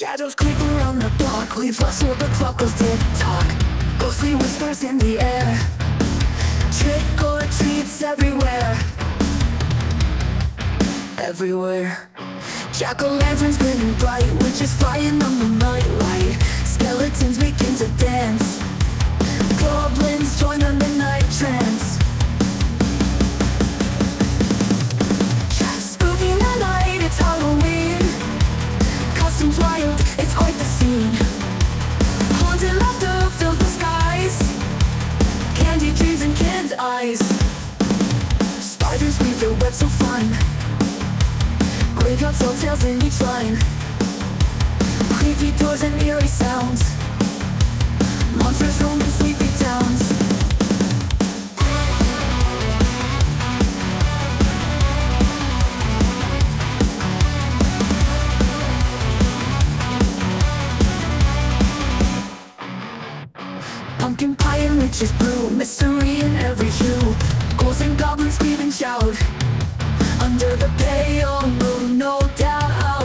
Shadows creep around the block, leaves us where the clock goes tick-tock. Ghostly whispers in the air, trick or treats everywhere. Everywhere. Jack-o'-lanterns grinning bright, witches flying on the nightlight. Skeletons begin to dance, goblins join the midnight trance. Spooky night, it's Halloween. Costumes wild, it's quite the scene. Haunted laughter fills the skies, candy dreams and kids' eyes. Spiders weave their webs so fine, graveyards tell tales in each line. Creepy doors and eerie sounds, monsters roam in sleepy towns. Pumpkin pie and witches brew, mystery in every hue. Ghouls and goblins scream and shout, under the pale moon, no doubt.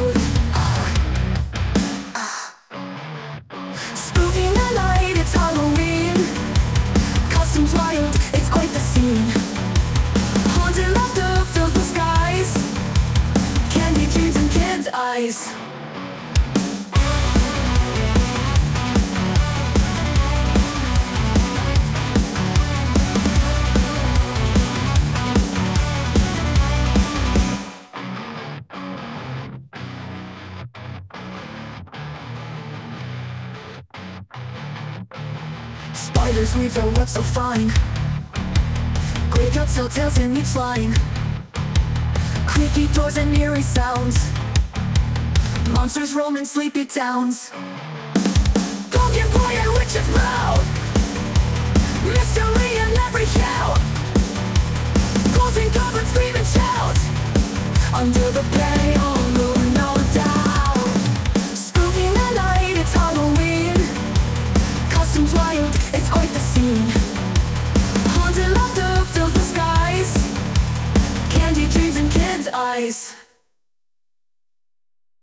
Spooky night, it's Halloween. Costumes wild, it's quite the scene. Haunted laughter fills the skies, candy dreams and kids' eyes. Spiders weave their webs so fine, graveyards tell tales in each line. Creaky doors and eerie sounds, monsters roam in sleepy towns.